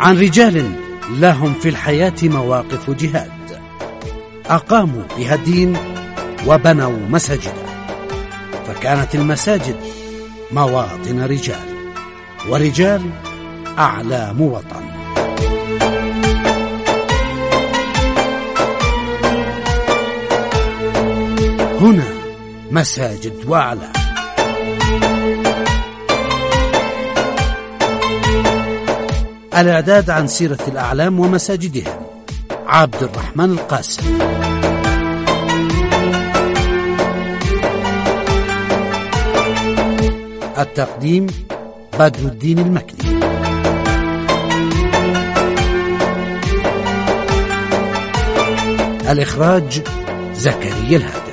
عن رجال لهم في الحياة مواقف جهاد، أقاموا بها الدين وبنوا مساجد، فكانت المساجد مواطن رجال، ورجال أعلام وطن. هنا مساجد وأعلام. الإعداد عن سيرة الأعلام ومساجدهم عبد الرحمن القاسم. التقديم بدر الدين المكني. الإخراج زكريا الهادف.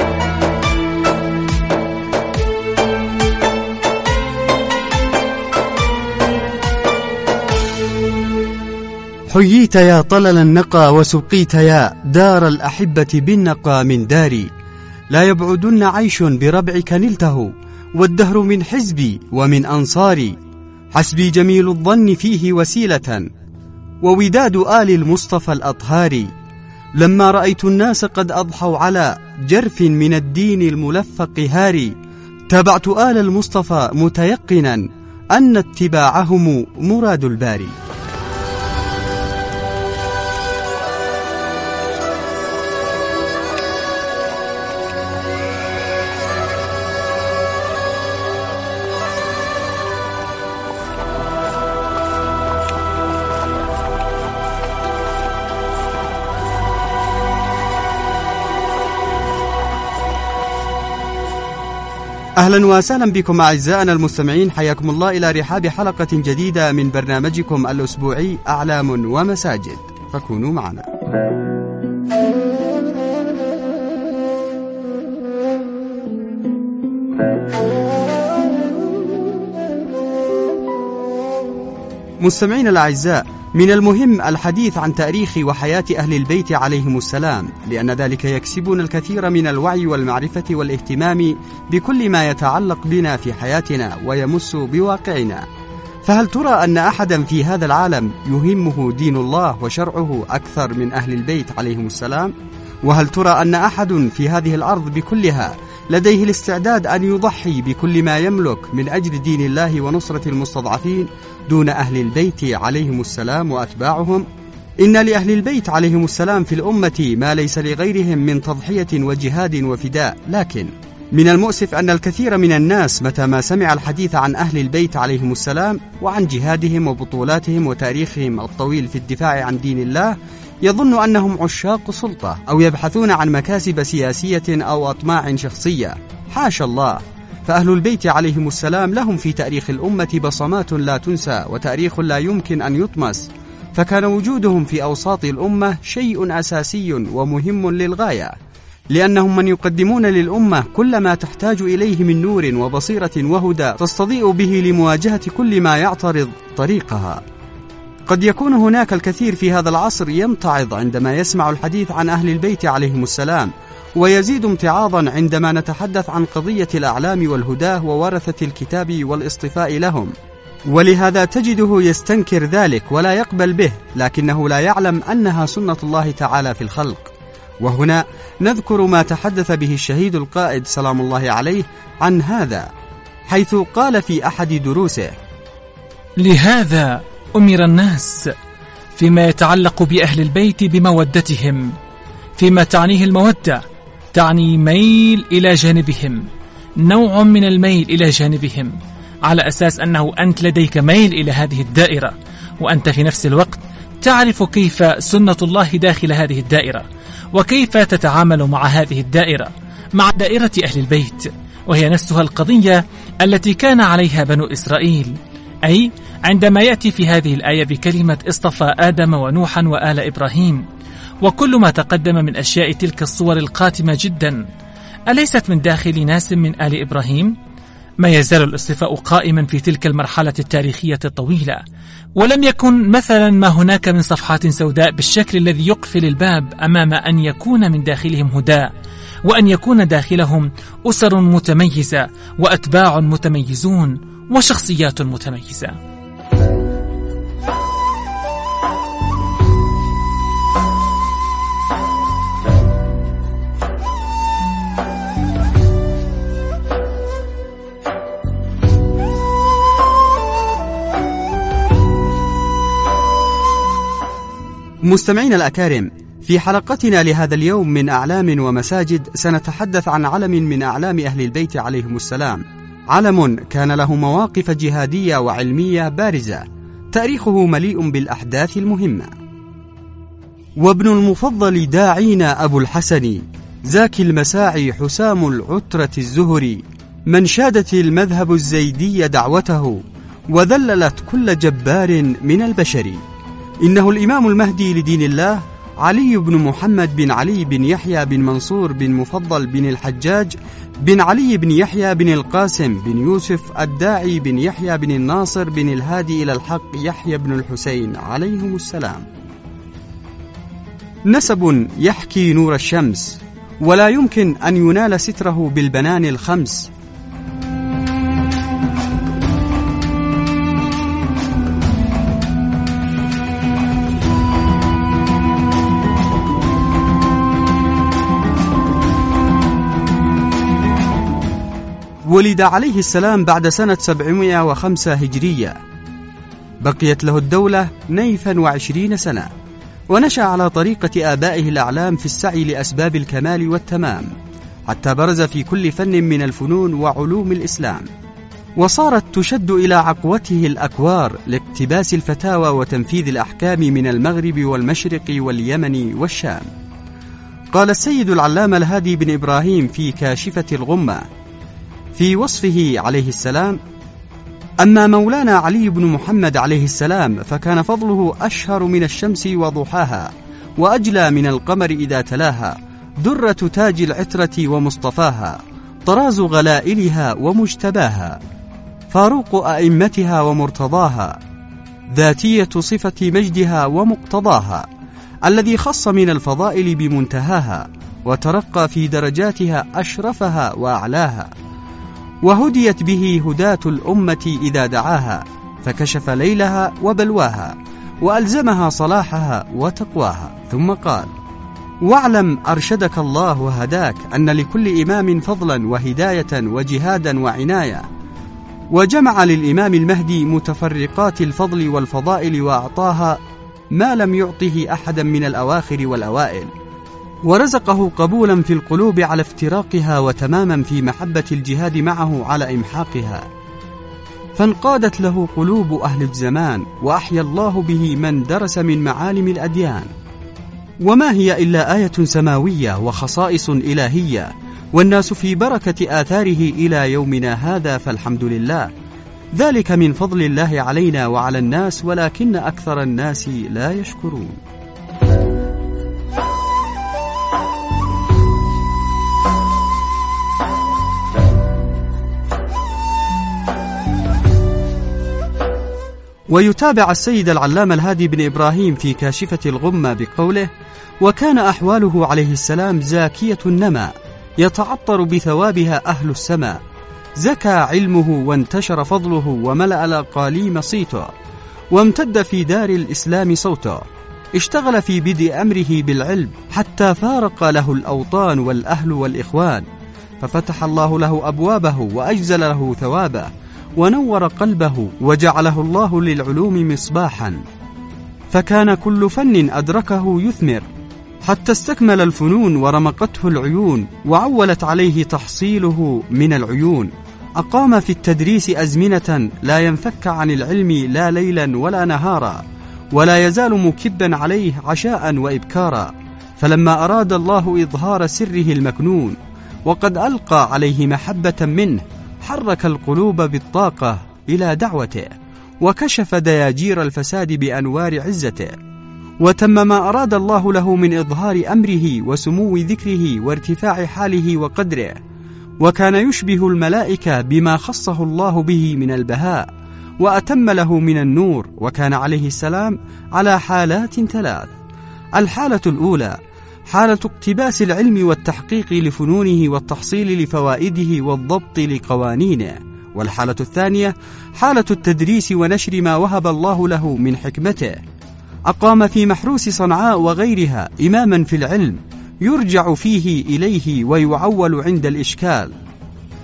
حييت يا طلل النقى وسقيت يا دار الأحبة بالنقى من داري، لا يبعدن عيش بربعك نلته والدهر من حزبي ومن أنصاري، حسبي جميل الظن فيه وسيلة ووداد آل المصطفى الأطهار، لما رأيت الناس قد أضحوا على جرف من الدين الملفق هاري، تابعت آل المصطفى متيقنا أن اتباعهم مراد الباري. أهلا وسهلا بكم أعزائنا المستمعين، حياكم الله إلى رحاب حلقة جديدة من برنامجكم الأسبوعي أعلام ومساجد، فكونوا معنا. مستمعين الأعزاء، من المهم الحديث عن تاريخ وحياة أهل البيت عليهم السلام، لأن ذلك يكسبون الكثير من الوعي والمعرفة والاهتمام بكل ما يتعلق بنا في حياتنا ويمس بواقعنا. فهل ترى أن أحدا في هذا العالم يهمه دين الله وشرعه أكثر من أهل البيت عليهم السلام؟ وهل ترى أن أحد في هذه الأرض بكلها لديه الاستعداد أن يضحي بكل ما يملك من أجل دين الله ونصرة المستضعفين دون أهل البيت عليهم السلام وأتباعهم؟ إن لأهل البيت عليهم السلام في الأمة ما ليس لغيرهم من تضحية وجهاد وفداء، لكن من المؤسف أن الكثير من الناس متى ما سمع الحديث عن أهل البيت عليهم السلام وعن جهادهم وبطولاتهم وتاريخهم الطويل في الدفاع عن دين الله يظن أنهم عشاق سلطة أو يبحثون عن مكاسب سياسية أو أطماع شخصية. حاشا الله، فأهل البيت عليهم السلام لهم في تاريخ الأمة بصمات لا تنسى وتاريخ لا يمكن أن يطمس، فكان وجودهم في أوساط الأمة شيء أساسي ومهم للغاية، لأنهم من يقدمون للأمة كل ما تحتاج إليه من نور وبصيرة وهدى تستضيء به لمواجهة كل ما يعترض طريقها. قد يكون هناك الكثير في هذا العصر يمتعض عندما يسمع الحديث عن أهل البيت عليهم السلام، ويزيد امتعاضا عندما نتحدث عن قضية الأعلام والهداه وورثة الكتاب والاصطفاء لهم، ولهذا تجده يستنكر ذلك ولا يقبل به، لكنه لا يعلم أنها سنة الله تعالى في الخلق. وهنا نذكر ما تحدث به الشهيد القائد سلام الله عليه عن هذا، حيث قال في أحد دروسه: لهذا أمر الناس فيما يتعلق بأهل البيت بمودتهم، فيما تعنيه المودة تعني ميل إلى جانبهم، نوع من الميل إلى جانبهم، على أساس أنه أنت لديك ميل إلى هذه الدائرة، وأنت في نفس الوقت تعرف كيف سنة الله داخل هذه الدائرة، وكيف تتعامل مع هذه الدائرة، مع دائرة أهل البيت، وهي نفسها القضية التي كان عليها بنو إسرائيل. أي عندما يأتي في هذه الآية بكلمة اصطفى آدم ونوحا وآل إبراهيم وكل ما تقدم من أشياء تلك الصور القاتمة جدا، أليست من داخل ناس من آل إبراهيم؟ ما يزال الاصطفاء قائما في تلك المرحلة التاريخية الطويلة، ولم يكن مثلا ما هناك من صفحات سوداء بالشكل الذي يقفل الباب أمام أن يكون من داخلهم هدى، وأن يكون داخلهم أسر متميزة وأتباع متميزون وشخصيات متميزة. مستمعين الأكارم، في حلقتنا لهذا اليوم من أعلام ومساجد سنتحدث عن علم من أعلام أهل البيت عليهم السلام، علم كان له مواقف جهادية وعلمية بارزة، تاريخه مليء بالأحداث المهمة. وابن المفضل داعينا أبو الحسن زاكي المساعي حسام العترة الزهري، من شادت المذهب الزيدي دعوته وذللت كل جبار من البشر. إنه الإمام المهدي لدين الله علي بن محمد بن علي بن يحيى بن منصور بن مفضل بن الحجاج بن علي بن يحيى بن القاسم بن يوسف الداعي بن يحيى بن الناصر بن الهادي إلى الحق يحيى بن الحسين عليهم السلام. نسب يحكي نور الشمس، ولا يمكن أن ينال ستره بالبنان الخمس. ولد عليه السلام بعد سنة 705 هجرية، بقيت له الدولة نيفا 20 سنة، ونشأ على طريقة آبائه الأعلام في السعي لأسباب الكمال والتمام، حتى برز في كل فن من الفنون وعلوم الإسلام، وصارت تشد إلى عقوته الأكوار لاقتباس الفتاوى وتنفيذ الأحكام من المغرب والمشرق واليمن والشام. قال السيد العلامة الهادي بن إبراهيم في كاشفة الغمة في وصفه عليه السلام: أما مولانا علي بن محمد عليه السلام فكان فضله أشهر من الشمس وضحاها، وأجلى من القمر إذا تلاها، درة تاج العترة ومصطفاها، طراز غلائلها ومجتباها، فاروق أئمتها ومرتضاها، ذاتية صفة مجدها ومقتضاها، الذي خص من الفضائل بمنتهاها، وترقى في درجاتها أشرفها وأعلاها، وهديت به هداة الأمة إذا دعاها، فكشف ليلها وبلواها، وألزمها صلاحها وتقواها. ثم قال: واعلم أرشدك الله وهداك أن لكل إمام فضلا وهداية وجهادا وعناية، وجمع للإمام المهدي متفرقات الفضل والفضائل، وأعطاها ما لم يعطه أحدا من الأواخر والأوائل، ورزقه قبولا في القلوب على افتراقها، وتماما في محبة الجهاد معه على إمحاقها، فانقادت له قلوب أهل الزمان، وأحيا الله به من درس من معالم الأديان. وما هي إلا آية سماوية وخصائص إلهية، والناس في بركة آثاره إلى يومنا هذا، فالحمد لله، ذلك من فضل الله علينا وعلى الناس، ولكن أكثر الناس لا يشكرون. ويتابع السيد العلامة الهادي بن إبراهيم في كاشفة الغمة بقوله: وكان أحواله عليه السلام زاكية النمى، يتعطر بثوابها أهل السماء، زكى علمه وانتشر فضله، وملأ الأقاليم صيته، وامتد في دار الإسلام صوته، اشتغل في بدء أمره بالعلم حتى فارق له الأوطان والأهل والإخوان، ففتح الله له أبوابه وأجزل له ثوابه، ونور قلبه، وجعله الله للعلوم مصباحا، فكان كل فن أدركه يثمر، حتى استكمل الفنون ورمقته العيون، وعولت عليه تحصيله من العيون. أقام في التدريس أزمنة لا ينفك عن العلم لا ليلا ولا نهارا، ولا يزال مكبا عليه عشاء وإبكارا، فلما أراد الله إظهار سره المكنون وقد ألقى عليه محبة منه، حرك القلوب بالطاقة إلى دعوته، وكشف دياجير الفساد بأنوار عزته، وتم ما أراد الله له من إظهار أمره وسمو ذكره وارتفاع حاله وقدره، وكان يشبه الملائكة بما خصه الله به من البهاء، وأتم له من النور. وكان عليه السلام على حالات ثلاث: الحالة الأولى حالة اقتباس العلم والتحقيق لفنونه والتحصيل لفوائده والضبط لقوانينه، والحالة الثانية حالة التدريس ونشر ما وهب الله له من حكمته. أقام في محروس صنعاء وغيرها إماما في العلم، يرجع فيه إليه ويعول عند الإشكال،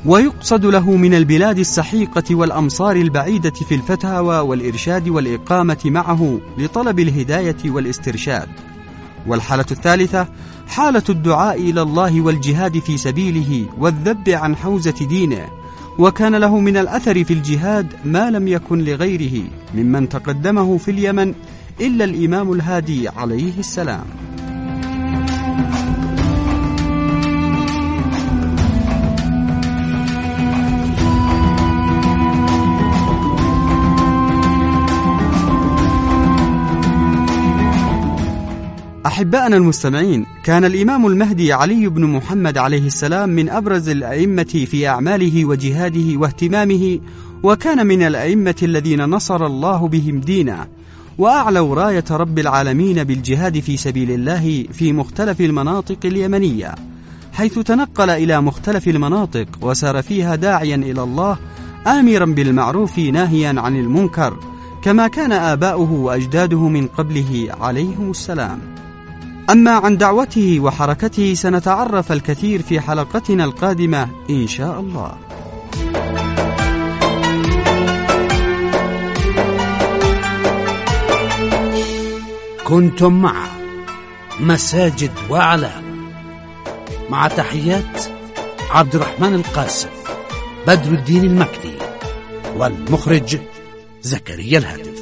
ويقصد له من البلاد السحيقة والأمصار البعيدة في الفتاوى والإرشاد والإقامة معه لطلب الهداية والاسترشاد. والحالة الثالثة حالة الدعاء إلى الله والجهاد في سبيله والذب عن حوزة دينه، وكان له من الأثر في الجهاد ما لم يكن لغيره ممن تقدمه في اليمن إلا الإمام الهادي عليه السلام. أحبائنا المستمعين، كان الإمام المهدي علي بن محمد عليه السلام من أبرز الأئمة في أعماله وجهاده واهتمامه، وكان من الأئمة الذين نصر الله بهم دينه وأعلوا راية رب العالمين بالجهاد في سبيل الله في مختلف المناطق اليمنية، حيث تنقل إلى مختلف المناطق وسار فيها داعيا إلى الله آمرا بالمعروف ناهيا عن المنكر، كما كان آباؤه وأجداده من قبله عليهم السلام. أما عن دعوته وحركته سنتعرف الكثير في حلقتنا القادمة إن شاء الله. كنتم مع مساجد وأعلام، مع تحيات عبد الرحمن القاسم، بدر الدين المكي، والمخرج زكريا الهادي.